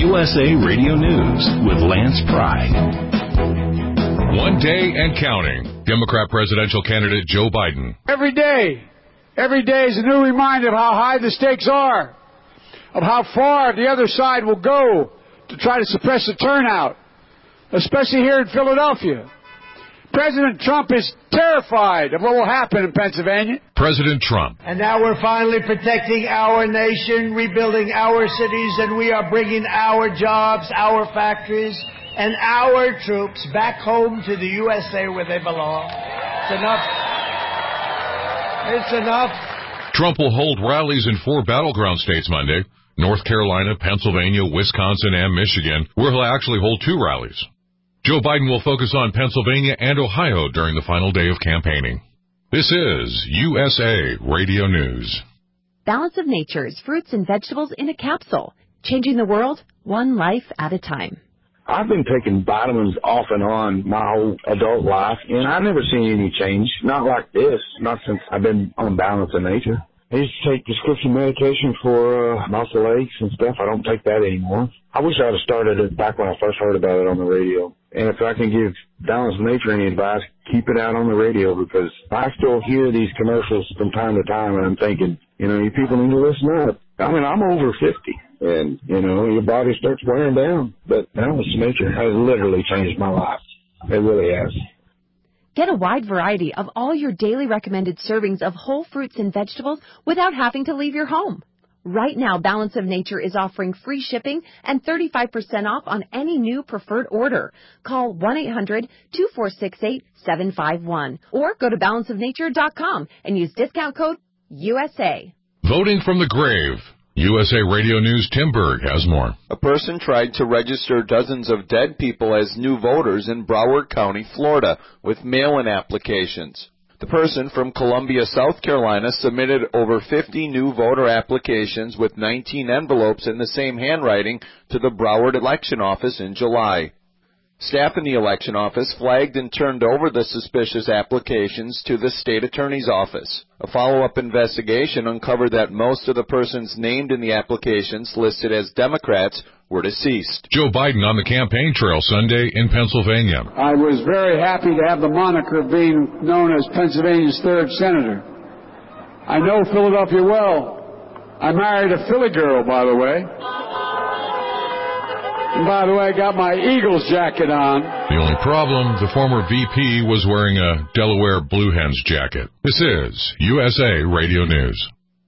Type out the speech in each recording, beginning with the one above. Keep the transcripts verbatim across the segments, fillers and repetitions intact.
U S A Radio News with Lance Pry. One day and counting. Democrat presidential candidate Joe Biden. Every day, every day is a new reminder of how high the stakes are, of how far the other side will go to try to suppress the turnout, especially here in Philadelphia. President Trump is terrified of what will happen in Pennsylvania. President Trump. And now we're finally protecting our nation, rebuilding our cities, and we are bringing our jobs, our factories, and our troops back home to the U S A where they belong. It's enough. It's enough. Trump will hold rallies in four battleground states Monday, North Carolina, Pennsylvania, Wisconsin, and Michigan, where he'll actually hold two rallies. Joe Biden will focus on Pennsylvania and Ohio during the final day of campaigning. This is U S A Radio News. Balance of Nature's fruits and vegetables in a capsule, changing the world one life at a time. I've been taking vitamins off and on my whole adult life, and I've never seen any change. Not like this, not since I've been on Balance of Nature. I used to take prescription medication for uh, muscle aches and stuff. I don't take that anymore. I wish I would have started it back when I first heard about it on the radio. And if I can give Balance of Nature any advice, keep it out on the radio, because I still hear these commercials from time to time, and I'm thinking, you know, you people need to listen up. I mean, I'm over fifty, and, you know, your body starts wearing down. But Balance of Nature has literally changed my life. It really has. Get a wide variety of all your daily recommended servings of whole fruits and vegetables without having to leave your home. Right now, Balance of Nature is offering free shipping and thirty-five percent off on any new preferred order. Call one eight hundred two four six eight seven five one or go to balance of nature dot com and use discount code U S A. Voting from the grave. U S A Radio News' Tim Berg has more. A person tried to register dozens of dead people as new voters in Broward County, Florida, with mail-in applications. The person from Columbia, South Carolina, submitted over fifty new voter applications with nineteen envelopes in the same handwriting to the Broward election office in July. Staff in the election office flagged and turned over the suspicious applications to the state attorney's office. A follow-up investigation uncovered that most of the persons named in the applications listed as Democrats were deceased. Joe Biden on the campaign trail Sunday in Pennsylvania. I was very happy to have the moniker of being known as Pennsylvania's third senator. I know Philadelphia well. I married a Philly girl, by the way. And by the way, I got my Eagles jacket on. The only problem, the former V P was wearing a Delaware Blue Hens jacket. This is U S A Radio News.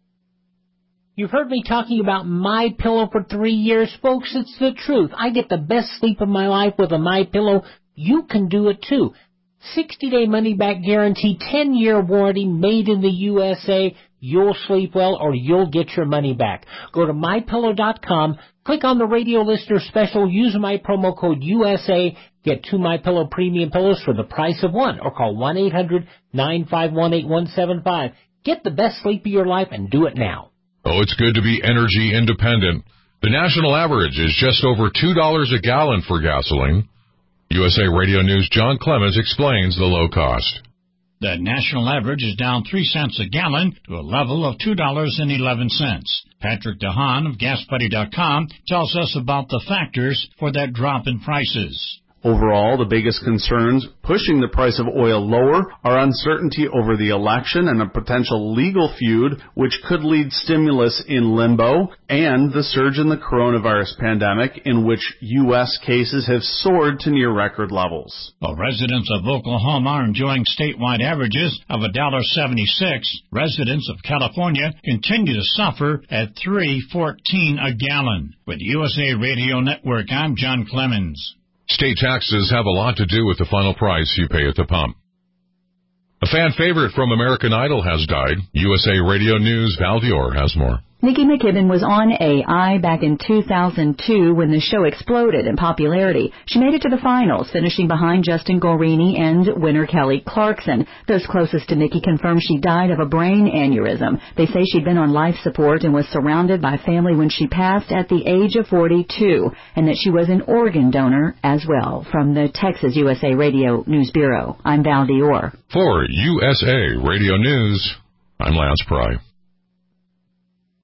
You've heard me talking about MyPillow for three years, folks. It's the truth. I get the best sleep of my life with a MyPillow. You can do it too. sixty-day money-back guarantee, ten-year warranty, made in the U S A. You'll sleep well or you'll get your money back. Go to my pillow dot com, click on the radio listener special, use my promo code U S A, get two MyPillow premium pillows for the price of one, or call one eight hundred nine five one eight one seven five. Get the best sleep of your life and do it now. Oh, it's good to be energy independent. The national average is just over two dollars a gallon for gasoline. U S A Radio News' John Clemens explains the low cost. The national average is down three cents a gallon to a level of two dollars and eleven cents. Patrick DeHaan of gas buddy dot com tells us about the factors for that drop in prices. Overall, the biggest concerns pushing the price of oil lower are uncertainty over the election and a potential legal feud, which could lead stimulus in limbo, and the surge in the coronavirus pandemic, in which U S cases have soared to near record levels. While residents of Oklahoma are enjoying statewide averages of one dollar and seventy-six cents, residents of California continue to suffer at three fourteen a gallon. With U S A Radio Network, I'm John Clemens. State taxes have a lot to do with the final price you pay at the pump. A fan favorite from American Idol has died. U S A Radio News' Val Dior has more. Nikki McKibben was on A I back in two thousand two when the show exploded in popularity. She made it to the finals, finishing behind Justin Guarini and winner Kelly Clarkson. Those closest to Nikki confirmed she died of a brain aneurysm. They say she'd been on life support and was surrounded by family when she passed at the age of forty-two, and that she was an organ donor as well. From the Texas U S A Radio News Bureau, I'm Val Dior. For U S A Radio News, I'm Lance Pry.